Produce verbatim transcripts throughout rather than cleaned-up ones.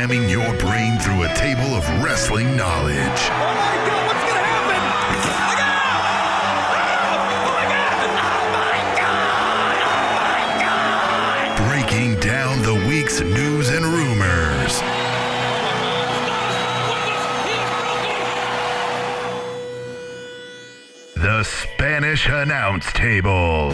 jamming your brain through a table of wrestling knowledge. Oh my God, what's going to happen? Oh my God! Oh my God! Oh my God! Breaking down the week's news and rumors. The Spanish Announce Table.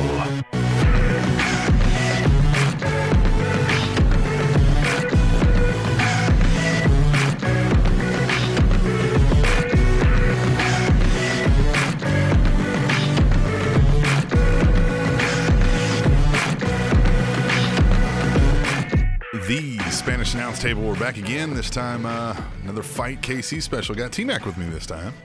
The Spanish Announce Table. We're back again. This time, uh, another Fight K C special. Got T-Mac with me this time.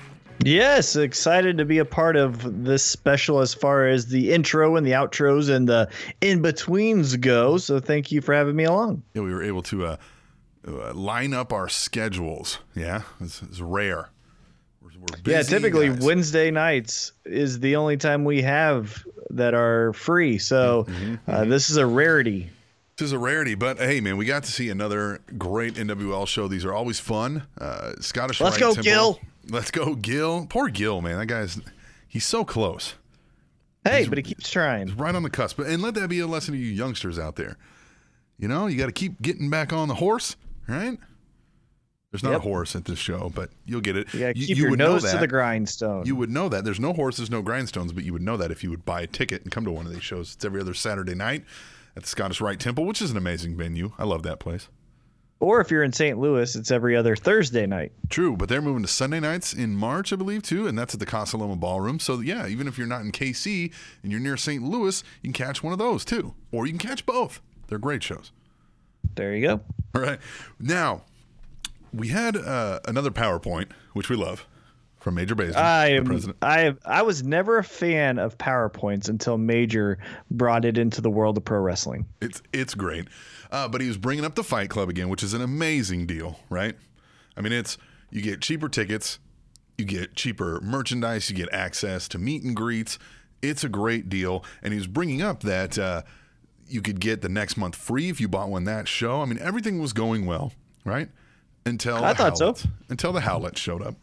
Yes, excited to be a part of this special as far as the intro and the outros and the in-betweens go. So thank you for having me along. Yeah, we were able to uh, uh, line up our schedules. Yeah, it's, it's rare. We're, we're busy yeah, typically guys. Wednesday nights is the only time we have that are free. So Mm-hmm, uh, mm-hmm. this is a rarity. This is a rarity, but hey, man, we got to see another great N W L show. These are always fun. Uh, Scottish Let's Rite go, Temple. Gil. Let's go, Gil. Poor Gil, man. That guy's, he's so close. Hey, He's- but he keeps trying. He's right on the cusp. And let that be a lesson to you youngsters out there. You know, you got to keep getting back on the horse, right? There's not Yep. a horse at this show, but you'll get it. You gotta You- keep you your would know nose to that. the grindstone. You would know that. There's no horses, no grindstones, but you would know that if you would buy a ticket and come to one of these shows. It's every other Saturday night at the Scottish Rite Temple, which is an amazing venue. I love that place. Or if you're in Saint Louis, it's every other Thursday night. True, but they're moving to Sunday nights in March, I believe, too, and that's at the Casa Loma Ballroom. So, yeah, even if you're not in K C and you're near Saint Louis, you can catch one of those, too. Or you can catch both. They're great shows. There you go. All right. Now, we had uh, another PowerPoint, which we love, from Major Basin, I the am. president. I I was never a fan of PowerPoints until Major brought it into the world of pro wrestling. It's it's great. Uh, but he was bringing up the Fight Club again, which is an amazing deal, right? I mean, it's you get cheaper tickets, you get cheaper merchandise, you get access to meet and greets. It's a great deal. And he was bringing up that uh, you could get the next month free if you bought one that show. I mean, everything was going well, right? Until I the thought so. Howlets, until the Howlets showed up,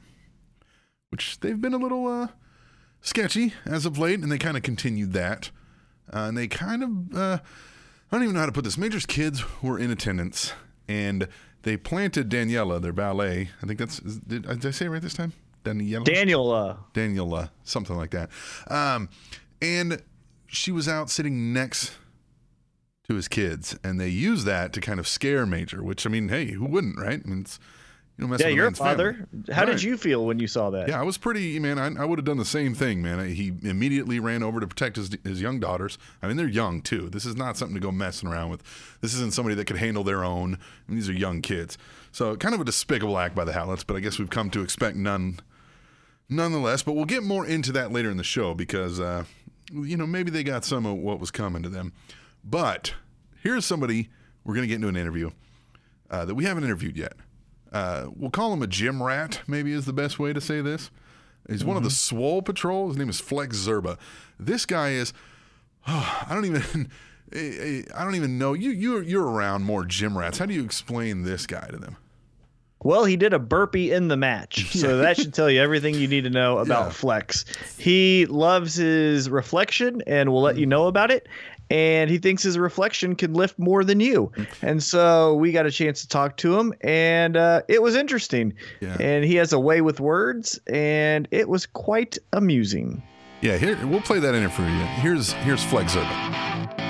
which they've been a little uh, sketchy as of late, and they kind of continued that. Uh, and they kind of, uh, I don't even know how to put this. Major's kids were in attendance, and they planted Daniela, their ballet. I think that's, is- did, did I say it right this time? Daniela? Daniel, uh, Daniela, something like that. Um, and she was out sitting next to his kids, and they used that to kind of scare Major, which, I mean, hey, who wouldn't, right? I mean, it's, you don't mess yeah, with a you're a man's family. father. How Right. did you feel when you saw that? Yeah, I was pretty, man, I, I would have done the same thing, man. He immediately ran over to protect his, his young daughters. I mean, they're young, too. This is not something to go messing around with. This isn't somebody that could handle their own. I mean, these are young kids. So kind of a despicable act by the Howlets, but I guess we've come to expect none nonetheless. But we'll get more into that later in the show because, uh, you know, maybe they got some of what was coming to them. But here's somebody we're going to get into an interview uh, that we haven't interviewed yet. Uh, we'll call him a gym rat, maybe is the best way to say this. He's mm-hmm. one of the Swole Patrol. His name is Flex Zerba. This guy is, oh, I don't even, I don't even know. You, you're, you're around more gym rats. How do you explain this guy to them? Well, he did a burpee in the match, so that should tell you everything you need to know about Yeah. Flex. He loves his reflection and will let you know about it. And he thinks his reflection can lift more than you. And so we got a chance to talk to him, and uh, it was interesting. Yeah. And he has a way with words, and it was quite amusing. Yeah, here we'll play that in for you. Here's here's Flex Zerba.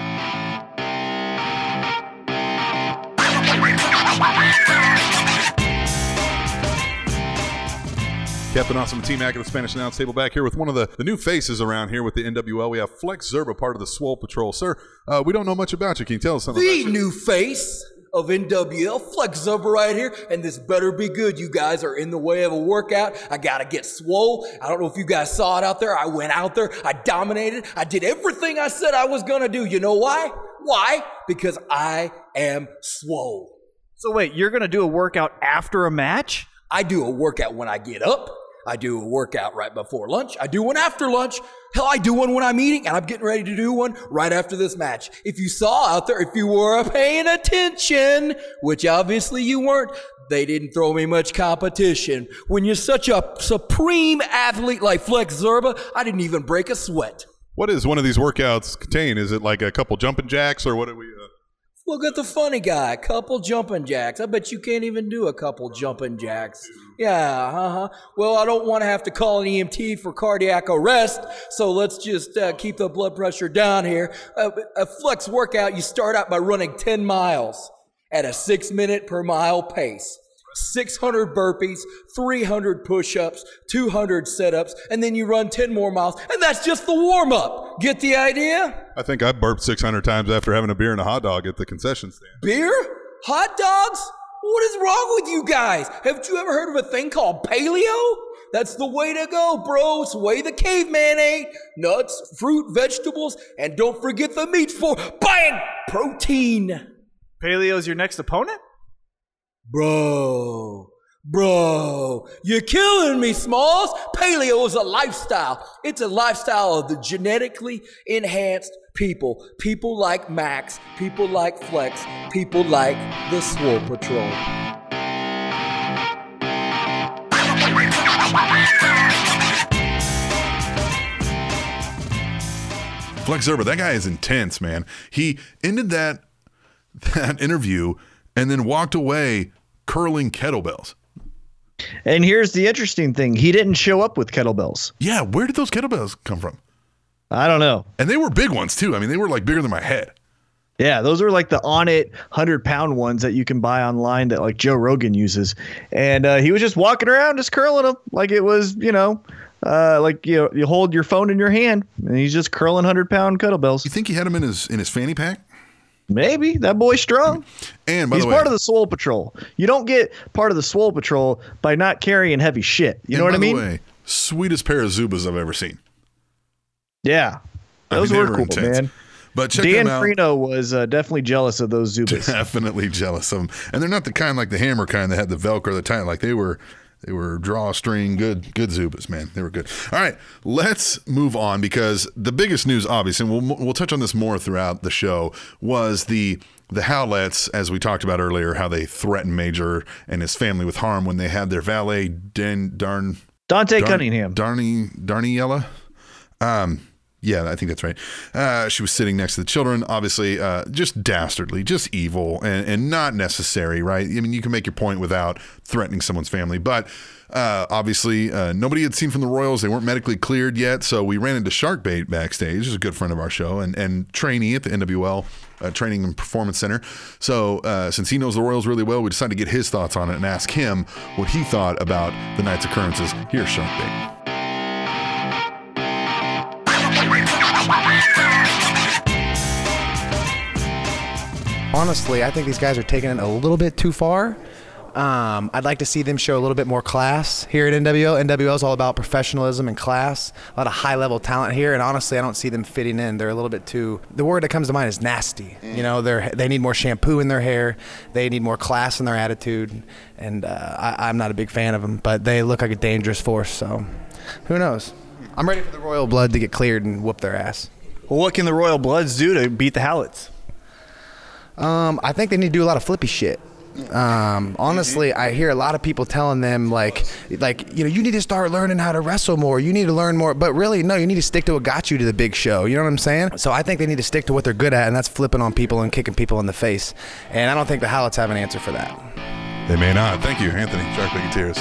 Captain Awesome and T-Mac at the Spanish Announce Table back here with one of the, the new faces around here with the N W L. We have Flex Zerba, part of the Swole Patrol. Sir, uh, we don't know much about you. Can you tell us something The about you? new face of N W L, Flex Zerba right here, and this better be good. You guys are in the way of a workout. I gotta get swole. I don't know if you guys saw it out there. I went out there, I dominated, I did everything I said I was gonna do. You know why? Why? Because I am swole. So wait, you're going to do a workout after a match? I do a workout when I get up, I do a workout right before lunch. I do one after lunch. Hell, I do one when I'm eating, and I'm getting ready to do one right after this match. If you saw out there, if you were paying attention, which obviously you weren't, they didn't throw me much competition. When you're such a supreme athlete like Flex Zerba, I didn't even break a sweat. What does one of these workouts contain? Is it like a couple jumping jacks, or what do we... Uh... Look at the funny guy, couple jumping jacks. I bet you can't even do a couple jumping jacks. Yeah, uh-huh. Well, I don't want to have to call an E M T for cardiac arrest, so let's just uh, keep the blood pressure down here. Uh, a flex workout, you start out by running ten miles at a six minute per mile pace. six hundred burpees, three hundred push-ups, two hundred sit-ups, and then you run ten more miles, and that's just the warm-up. Get the idea? I think I burped six hundred times after having a beer and a hot dog at the concession stand. Beer? Hot dogs? What is wrong with you guys? Haven't you ever heard of a thing called paleo? That's the way to go, bro. It's the way the caveman ate. Nuts, fruit, vegetables, and don't forget the meat for buying protein. Paleo's your next opponent? Bro, bro, you're killing me, Smalls. Paleo is a lifestyle. It's a lifestyle of the genetically enhanced people. People like Max, people like Flex, people like the Swole Patrol. Flex Zerba, that guy is intense, man. He ended that that interview and then walked away curling kettlebells. And here's the interesting thing. He didn't show up with kettlebells. Yeah, where did those kettlebells come from? I don't know. And they were big ones, too. I mean, they were like bigger than my head. Yeah, those are like the On-It one hundred pound ones that you can buy online that like Joe Rogan uses. And uh, he was just walking around just curling them like it was, you know, uh, like you know, you hold your phone in your hand and he's just curling one hundred pound kettlebells. You think he had them in his in his fanny pack? Maybe. That boy's strong. And by He's the way, part of the Swole Patrol. You don't get part of the Swole Patrol by not carrying heavy shit. You know what I mean? By the way, sweetest pair of Zubas I've ever seen. Yeah. I Those mean, they were were cool, intense. man. But check Dan them out. Freno was uh, definitely jealous of those Zubas. Definitely jealous of them. And they're not the kind like the Hammer kind that had the Velcro, the tight. Like they were, they were drawstring, good, good Zubas, man. They were good. All right, let's move on because the biggest news, obviously, and we'll we'll touch on this more throughout the show, was the the Howletts, as we talked about earlier, how they threatened Major and his family with harm when they had their valet Dan Darn Dante Darn, Cunningham. Darny Darniella. Um. Yeah, I think that's right. Uh, she was sitting next to the children, obviously uh, just dastardly, just evil, and, and not necessary, right? I mean, you can make your point without threatening someone's family, but uh, obviously uh, nobody had seen from the Royals. They weren't medically cleared yet, so we ran into Sharkbait backstage, who's a good friend of our show, and, and trainee at the N W L uh, Training and Performance Center. So uh, since he knows the Royals really well, we decided to get his thoughts on it and ask him what he thought about the night's occurrences. Here's Sharkbait. Honestly, I think these guys are taking it a little bit too far. Um, I'd like to see them show a little bit more class here at N W L. N W L is all about professionalism and class, a lot of high-level talent here, and honestly, I don't see them fitting in. They're a little bit too – the word that comes to mind is nasty. You know, they they need more shampoo in their hair. They need more class in their attitude, and uh, I, I'm not a big fan of them, but they look like a dangerous force, so who knows. I'm ready for the Royal Blood to get cleared and whoop their ass. Well, what can the Royal Bloods do to beat the Howletts? Um, I think they need to do a lot of flippy shit. Um, honestly, I hear a lot of people telling them like, like, you know, you need to start learning how to wrestle more. You need to learn more, but really, no, you need to stick to what got you to the big show. You know what I'm saying? So I think they need to stick to what they're good at, and that's flipping on people and kicking people in the face. And I don't think the Howletts have an answer for that. They may not. Thank you, Anthony. Sharkbait Tears.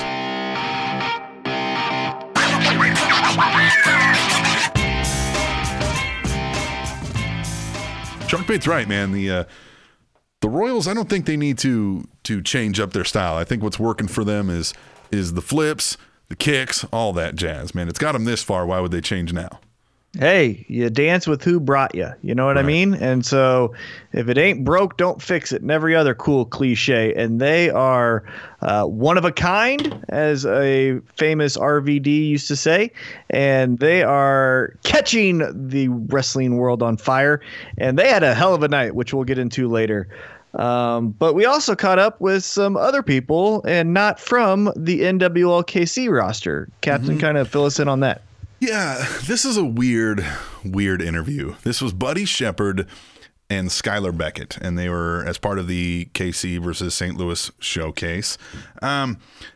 Sharkbait's right, man. The uh, the Royals, I don't think they need to to change up their style. I think what's working for them is is the flips, the kicks, all that jazz, man. It's got them this far. Why would they change now? Hey, you dance with who brought you. You know what right. I mean? And so if it ain't broke, don't fix it. And every other cool cliche. And they are uh, one of a kind, as a famous R V D used to say. And they are catching the wrestling world on fire. And they had a hell of a night, which we'll get into later. Um, but we also caught up with some other people and not from the N W L K C roster. Captain, mm-hmm. kind of fill us in on that. Yeah, this is a weird, weird interview. This was Buddy Shepard and Skylar Beckett, and they were as part of the K C versus Saint Louis showcase. Um,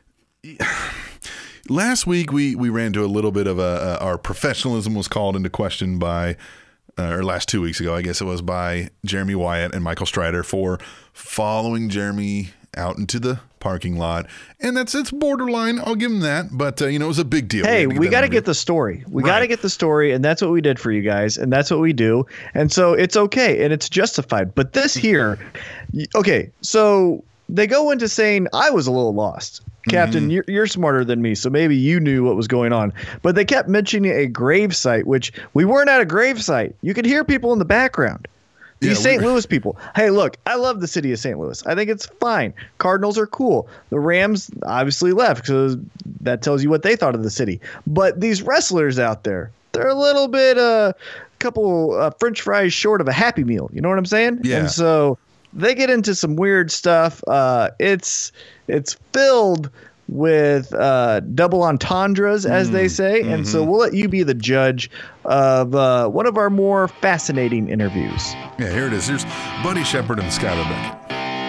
last week we we ran into a little bit of a, a our professionalism was called into question by, uh, or last two weeks ago, I guess it was, by Jeremy Wyatt and Michael Strider for following Jeremy out into the parking lot, and that's it's borderline. I'll give him that, but uh, you know, it was a big deal. Hey, we got to get, get the story. We right. got to get the story, and that's what we did for you guys, and that's what we do, and so it's okay and it's justified. But this here, okay, so they go into saying I was a little lost. Captain, mm-hmm. you're, you're smarter than me, so maybe you knew what was going on. But they kept mentioning a grave site, which we weren't at a grave site. You could hear people in the background. These yeah, Saint Louis people. Hey, look, I love the city of Saint Louis. I think it's fine. Cardinals are cool. The Rams obviously left because that tells you what they thought of the city. But these wrestlers out there, they're a little bit, a uh, couple uh, French fries short of a Happy Meal. You know what I'm saying? Yeah. And so they get into some weird stuff. Uh, it's it's filled with uh, double entendres, as mm, they say. Mm-hmm. And so we'll let you be the judge of uh, one of our more fascinating interviews. Yeah, here it is. Here's Buddy Shepard and Skylar Beckett.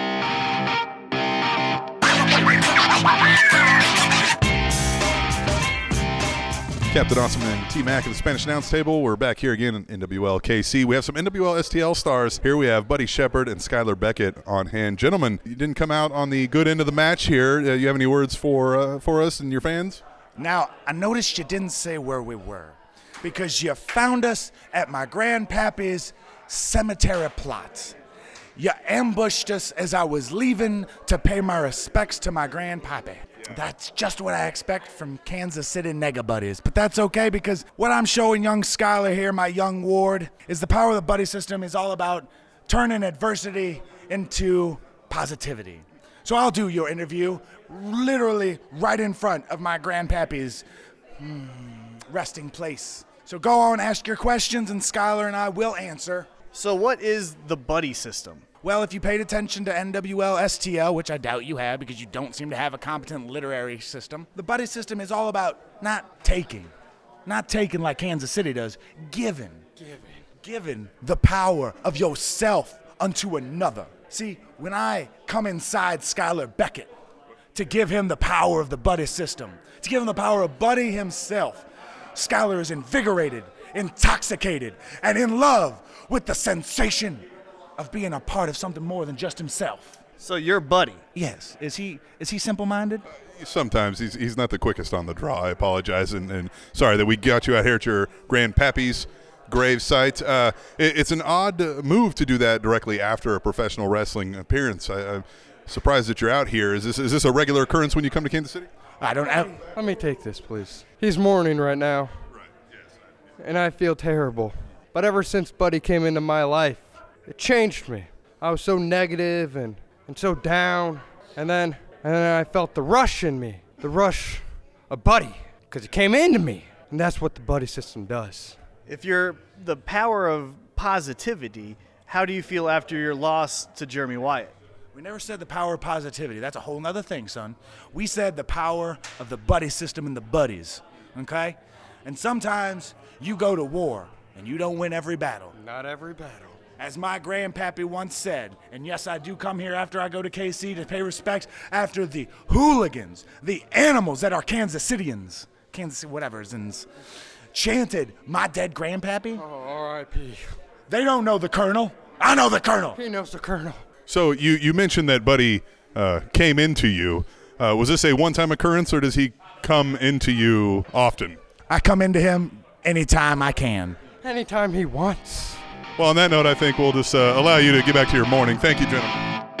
Captain Awesome and T-Mac at the Spanish Announce Table. We're back here again in N W L K C. We have some N W L S T L stars. Here we have Buddy Shepard and Skylar Beckett on hand. Gentlemen, you didn't come out on the good end of the match here. Uh, you have any words for uh, for us and your fans? Now, I noticed you didn't say where we were because you found us at my grandpappy's cemetery plot. You ambushed us as I was leaving to pay my respects to my grandpappy. That's just what I expect from Kansas City nega buddies. But that's okay because what I'm showing young Skylar here, my young ward, is the power of the buddy system is all about turning adversity into positivity. So I'll do your interview literally right in front of my grandpappy's hmm, resting place. So go on, ask your questions, and Skylar and I will answer. So what is the buddy system? Well, if you paid attention to N W L S T L, which I doubt you have because you don't seem to have a competent literary system, the buddy system is all about not taking. Not taking like Kansas City does. Giving. Giving. Giving the power of yourself unto another. See, when I come inside Skylar Beckett to give him the power of the buddy system, to give him the power of Buddy himself, Skylar is invigorated, intoxicated, and in love with the sensation of being a part of something more than just himself. So you're Buddy? Yes. Is he is he simple-minded? Sometimes he's he's not the quickest on the draw. I apologize, and, and sorry that we got you out here at your grandpappy's grave site. Uh, it, it's an odd move to do that directly after a professional wrestling appearance. I, I'm surprised that you're out here. Is this is this a regular occurrence when you come to Kansas City? I don't know. Let me take this, please. He's mourning right now, right. Yes, and I feel terrible. But ever since Buddy came into my life, it changed me. I was so negative and, and so down. And then and then I felt the rush in me. The rush of Buddy. Because it came into me. And that's what the buddy system does. If you're the power of positivity, how do you feel after your loss to Jeremy Wyatt? We never said the power of positivity. That's a whole nother thing, son. We said the power of the buddy system and the buddies. Okay? And sometimes you go to war and you don't win every battle. Not every battle. As my grandpappy once said, and yes, I do come here after I go to K C to pay respects after the hooligans, the animals that are Kansas Cityans, Kansas whatever's, chanted my dead grandpappy. Oh, R I P They don't know the Colonel. I know the Colonel. He knows the Colonel. So you, you mentioned that Buddy uh, came into you. Uh, was this a one-time occurrence, or does he come into you often? I come into him anytime I can. Anytime he wants. Well, on that note, I think we'll just uh, allow you to get back to your morning. Thank you, gentlemen.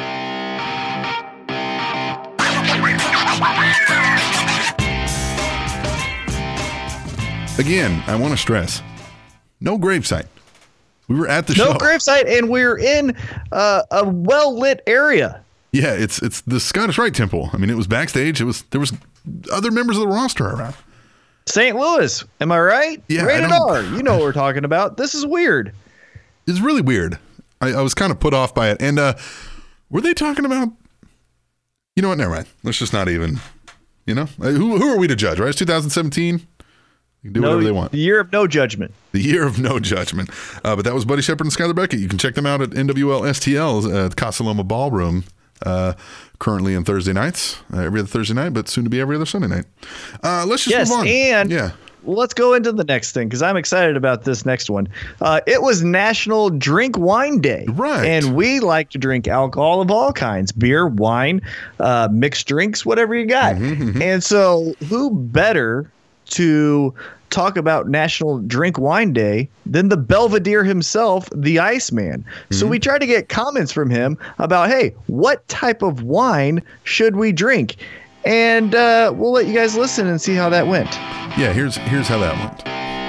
Again, I want to stress, no gravesite. We were at the no show. No gravesite, and we're in uh, a well-lit area. Yeah, it's it's the Scottish Rite Temple. I mean, it was backstage. It was there was other members of the roster around. Saint Louis, am I right? Yeah, Rated R. You know what we're talking about. This is weird. It's really weird. I, I was kind of put off by it. And uh, Were they talking about? You know what? Never mind. Let's just not even. You know, who who are we to judge? Right? It's two thousand seventeen. You can do no, whatever they want. The year of no judgment. The year of no judgment. Uh, but that was Buddy Shepard and Skylar Beckett. You can check them out at N W L S T L at Casa Loma Ballroom. Uh, currently on Thursday nights, uh, every other Thursday night, but soon to be every other Sunday night. Uh, let's just yes, move on. And yeah. Let's go into the next thing because I'm excited about this next one. Uh, it was National Drink Wine Day. Right. And we like to drink alcohol of all kinds, beer, wine, uh, mixed drinks, whatever you got. Mm-hmm, mm-hmm. And so who better to talk about National Drink Wine Day than the Belvedere himself, the Iceman. Mm-hmm. So we tried to get comments from him about, hey, what type of wine should we drink? And uh, we'll let you guys listen and see how that went. Yeah, here's here's how that went.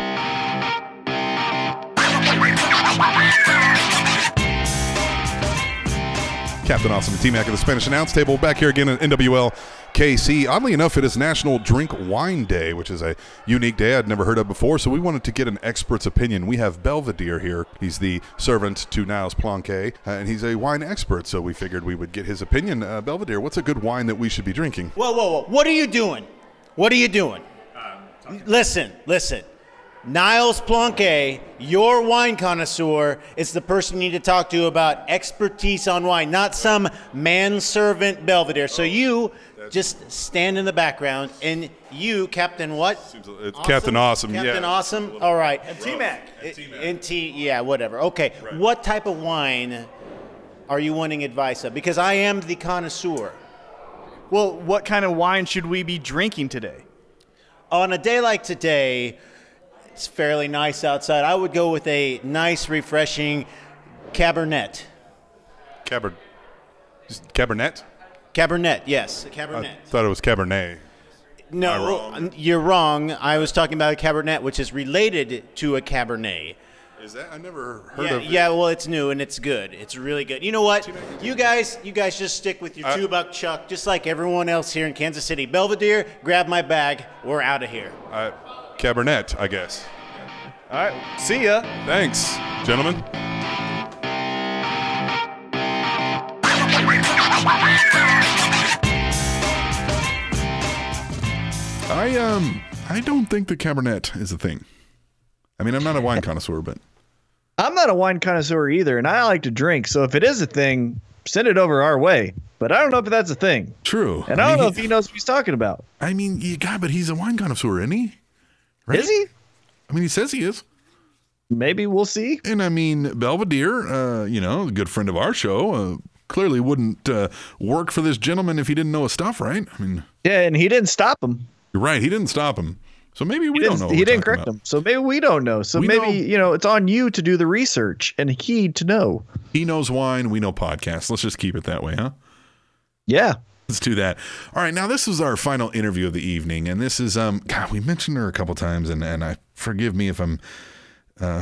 Captain Awesome and T-Mac at the Spanish Announce Table back here again at N W L K C. Oddly enough, it is National Drink Wine Day, which is a unique day I'd never heard of before, so we wanted to get an expert's opinion. We have Belvedere here. He's the servant to Niles Planquet, uh, and he's a wine expert, so we figured we would get his opinion. Uh, Belvedere, what's a good wine that we should be drinking? Whoa, whoa, whoa. What are you doing? What are you doing? Um, listen, listen. Niles Planquet, your wine connoisseur, is the person you need to talk to about expertise on wine, not some manservant Belvedere. So you just stand in the background, and you, Captain what? It's awesome? Captain Awesome, Captain yeah. Awesome, all right. And T-Mac. And T, yeah, whatever. Okay, right. What type of wine are you wanting advice of? Because I am the connoisseur. Well, what kind of wine should we be drinking today? On a day like today, it's fairly nice outside. I would go with a nice, refreshing Cabernet. Cabern, Cabernet? Cabernet, yes, a Cabernet. I thought it was Cabernet. No, wrong? You're wrong. I was talking about a Cabernet, which is related to a Cabernet. Is that? I never heard yeah, of it. Yeah, well, it's new and it's good. It's really good. You know what? You guys, you guys just stick with your uh, two buck chuck, just like everyone else here in Kansas City. Belvedere, grab my bag. We're out of here. Uh, Cabernet, I guess. All right. See ya. Thanks, gentlemen. I um I don't think the Cabernet is a thing. I mean, I'm not a wine connoisseur, but I'm not a wine connoisseur either, and I like to drink. So if it is a thing, send it over our way. But I don't know if that's a thing. True. And I, I don't mean, know if he knows what he's talking about. I mean, yeah, God, but he's a wine connoisseur, isn't he? Right? Is he? I mean, he says he is. Maybe we'll see. And I mean, Belvedere, uh, you know, a good friend of our show, uh, clearly wouldn't uh, work for this gentleman if he didn't know his stuff, right? I mean, yeah, and he didn't stop him. You're right. He didn't stop him. So maybe we he don't know. What he didn't correct about. him. So maybe we don't know. So we maybe, know, you know, it's on you to do the research and he to know. He knows wine. We know podcasts. Let's just keep it that way, huh? Yeah. Let's do that. All right. Now, this is our final interview of the evening. And this is, um, God, we mentioned her a couple times. And, and I forgive me if I'm, uh,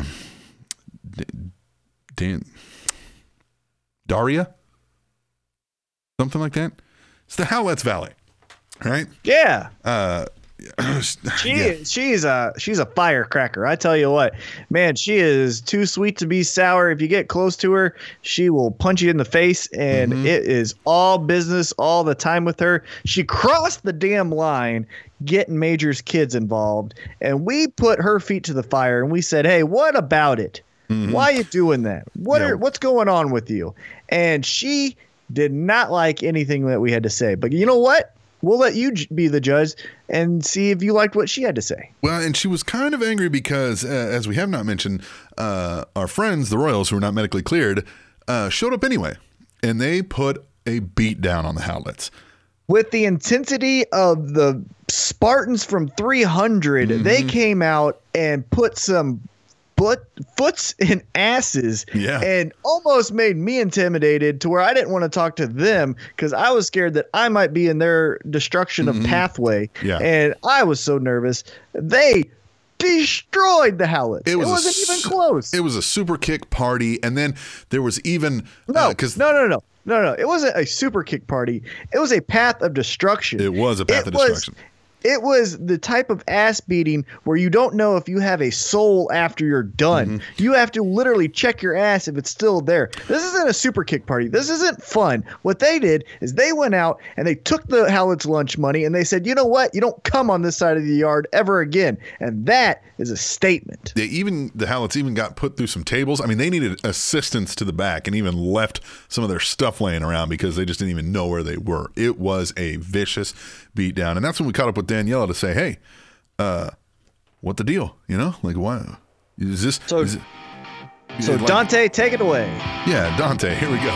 Dan, Daria? Something like that? It's the Howlett's Valley. Right? Yeah. Uh, she yeah. she's a she's a firecracker. I tell you what, man, she is too sweet to be sour. If you get close to her, she will punch you in the face, and mm-hmm. it is all business all the time with her. She crossed the damn line, getting Major's kids involved, and we put her feet to the fire, and we said, "Hey, what about it? Mm-hmm. Why are you doing that? What yeah. are what's going on with you?" And she did not like anything that we had to say. But you know what? We'll let you be the judge and see if you liked what she had to say. Well, and she was kind of angry because, uh, as we have not mentioned, uh, our friends, the Royals, who are not medically cleared, uh, showed up anyway. And they put a beat down on the Howletts. With the intensity of the Spartans from three hundred, mm-hmm. they came out and put some But foots and asses yeah. and almost made me intimidated to where I didn't want to talk to them because I was scared that I might be in their destruction mm-hmm. of pathway. Yeah. And I was so nervous. They destroyed the Howletts. It, was it wasn't su- even close. It was a super kick party. And then there was even no, uh, cause no, no, no, no, no. It wasn't a super kick party. It was a path of destruction. It was a path it of was, destruction. it was the type of ass beating where you don't know if you have a soul after you're done. Mm-hmm. You have to literally check your ass if it's still there. This isn't a super kick party. This isn't fun. What they did is they went out and they took the Howlett's lunch money and they said, you know what? You don't come on this side of the yard ever again. And that is a statement. They even the Howlett's even got put through some tables. I mean, they needed assistance to the back and even left some of their stuff laying around because they just didn't even know where they were. It was a vicious beatdown. And that's when we caught up with Daniela to say, hey, uh, what the deal? You know, like, why is this? So, is it, so like, Dante, take it away. Yeah, Dante, here we go.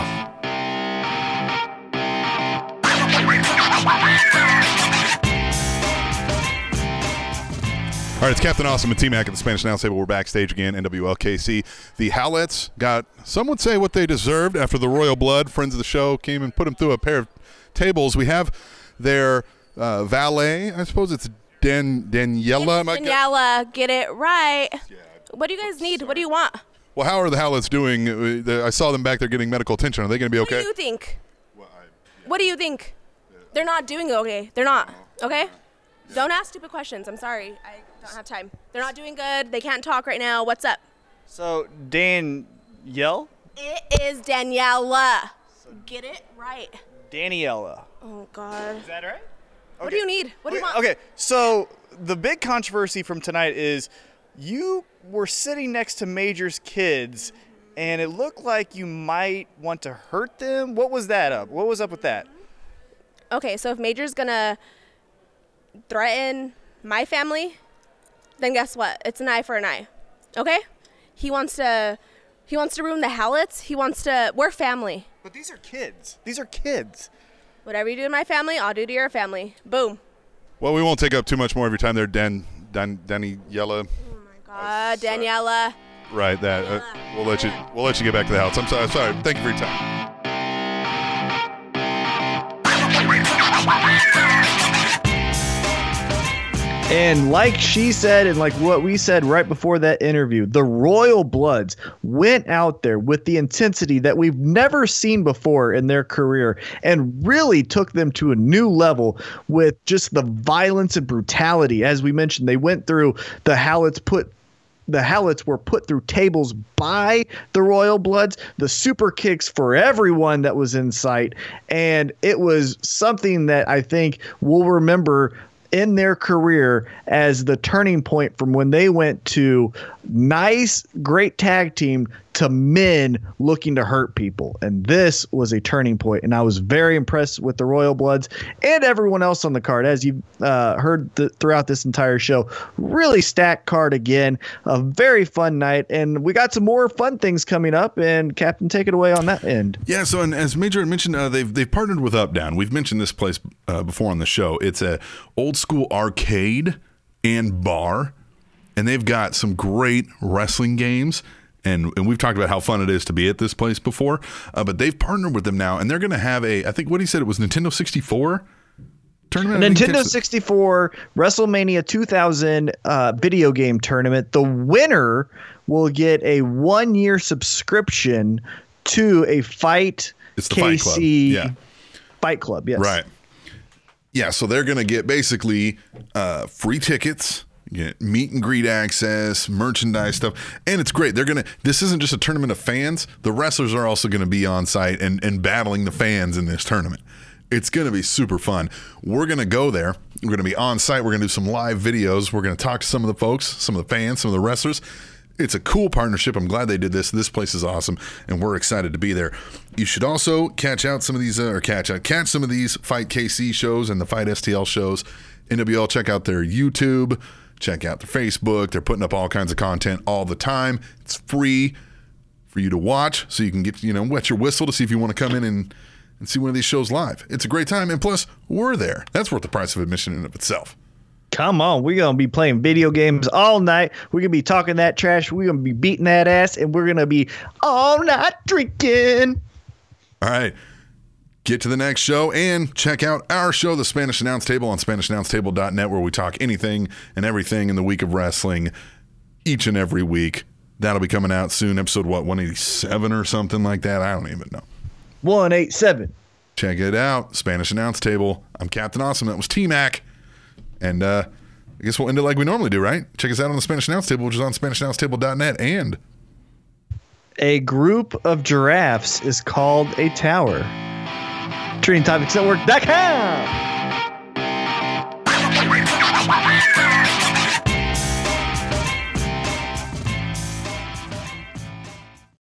All right, it's Captain Awesome and T-Mac at the Spanish Announce Table. We're backstage again, N W L K C. The Howlett's got, some would say, what they deserved after the Royal Blood. Friends of the show came and put them through a pair of tables. We have their uh, valet, I suppose it's Dan Daniela. Daniela, get it right. Yeah. What do you guys need? What do you want? Well, how are the Howlett's doing? I saw them back there getting medical attention. Are they going to be okay? What do you think? Well, I, yeah. What do you think? Yeah. They're not doing okay. They're not. Okay? Yeah. Don't ask stupid questions. I'm sorry. I don't have time. They're not doing good. They can't talk right now. What's up? So, Danielle? It is Daniela. Get it right. Daniela. Oh, God. Is that right? Okay. What do you need? What do you want? Okay, so the big controversy from tonight is you were sitting next to Major's kids, and it looked like you might want to hurt them. What was that up? What was up with that? Okay, so if Major's gonna threaten my family, then guess what? It's an eye for an eye. Okay? He wants to he wants to ruin the Howlett's. He wants to we're family. But these are kids. These are kids. Whatever you do to my family, I'll do to your family. Boom. Well, we won't take up too much more of your time there, Dan, Dan, Daniela. Oh my God, Daniela. Right, that uh, we'll let you we'll let you get back to the house. I'm sorry. Sorry. Thank you for your time. And like she said, and like what we said right before that interview, the Royal Bloods went out there with the intensity that we've never seen before in their career and really took them to a new level with just the violence and brutality. As we mentioned, they went through the Howlett's put The Howlett's were put through tables by the Royal Bloods, the super kicks for everyone that was in sight. And it was something that I think we'll remember in their career as the turning point from when they went to nice, great tag team to men looking to hurt people. And this was a turning point. And I was very impressed with the Royal Bloods and everyone else on the card. As you've uh, heard th- throughout this entire show, really stacked card again. A very fun night. And we got some more fun things coming up. And Captain, take it away on that end. Yeah, so and as Major had mentioned, uh, they've, they've partnered with Up Down. We've mentioned this place uh, before on the show. It's a old school arcade and bar. And they've got some great wrestling games. And and we've talked about how fun it is to be at this place before. Uh, but they've partnered with them now. And they're going to have a, I think what he said, it was Nintendo sixty-four tournament? Nintendo sixty-four WrestleMania two thousand uh, video game tournament. The winner will get a one-year subscription to a Fight it's the K C Fight Club. Yeah. Fight Club, yes. Right. Yeah, so they're going to get basically uh, free tickets, get meet and greet access, merchandise stuff, and it's great. They're gonna. This isn't just a tournament of fans. The wrestlers are also going to be on site and, and battling the fans in this tournament. It's going to be super fun. We're going to go there. We're going to be on site. We're going to do some live videos. We're going to talk to some of the folks, some of the fans, some of the wrestlers. It's a cool partnership. I'm glad they did this. This place is awesome, and we're excited to be there. You should also catch out some of these, uh, or catch out, catch some of these Fight K C shows and the Fight S T L shows. N W L, check out their YouTube. Check out their Facebook. They're putting up all kinds of content all the time. It's free for you to watch, so you can get, you know, wet your whistle to see if you want to come in and, and see one of these shows live. It's a great time, and plus, we're there. That's worth the price of admission in and of itself. Come on, we're going to be playing video games all night. We're going to be talking that trash. We're going to be beating that ass, and we're going to be all night drinking. All right. Get to the next show and check out our show, The Spanish Announce Table, on Spanish Announce Table dot net, where we talk anything and everything in the week of wrestling each and every week. That'll be coming out soon. Episode, what, one eighty-seven or something like that? I don't even know. one eighty-seven. Check it out. Spanish Announce Table. I'm Captain Awesome. That was T-Mac. And uh, I guess we'll end it like we normally do, right? Check us out on the Spanish Announce Table, which is on Spanish Announce Table dot net. And a group of giraffes is called a tower. Trending Topics Network dot com.